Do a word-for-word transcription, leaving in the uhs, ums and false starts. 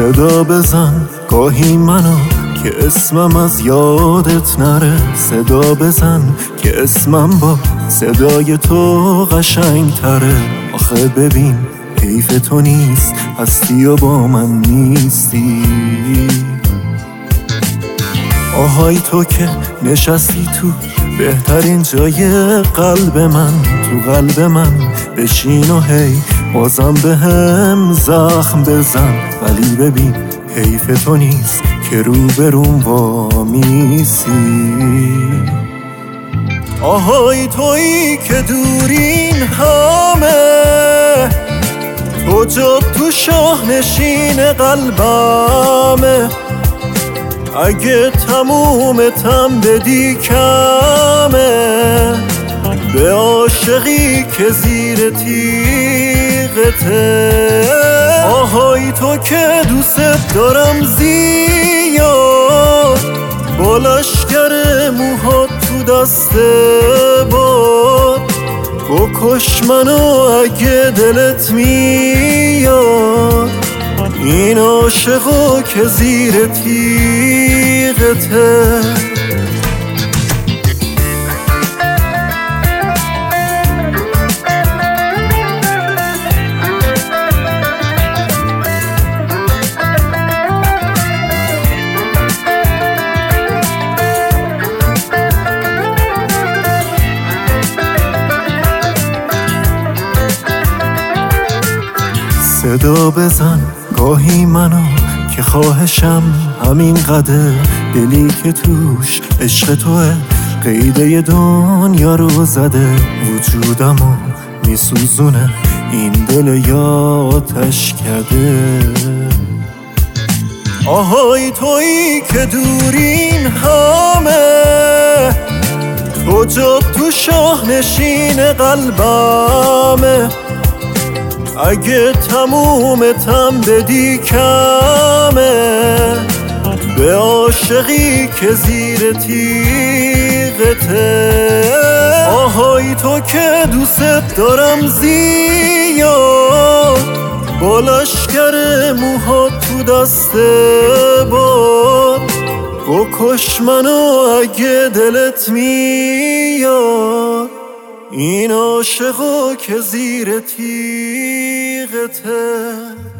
صدا بزن گاهی منو که اسمم از یادت نره. صدا بزن که اسمم با صدای تو قشنگ تره. آخه ببین حیف تو نیست هستی و با من نیستی. آهای تو که نشستی تو بهترین جای قلب من، تو قلب من بشین و هی بازم به هم زخم بزن. ولی ببین حیف تو نیست که رو بروم وامیسی. آهای تویی که دورین همه، تو جا تو شاه نشین قلبمه. اگه تمومتم بدی کمه، به عاشقی که زیر تیغته. آهای تو که دوست دارم زیاد، با لشگر موهات تو دست باد. بکش منو اگه دلت میاد، این عاشقو که زیر تیغته. صدا بزن گاهی منو که خواهشم همین قدر. دلی که توش عشق توه قیده دنیا رو زده. وجودمو میسوزونه این دل یا آتش کده. آهای تویی که دورین همه، تو جا تو شاه نشین قلبمه. اگه تمومتم بدی کمه، به عاشقی که زیر تیغته. آهای تو که دوست دارم زیاد، با لشگر موهات تو دست باد. بکش منو اگه دلت میاد، این عاشقو که زیر تیغته.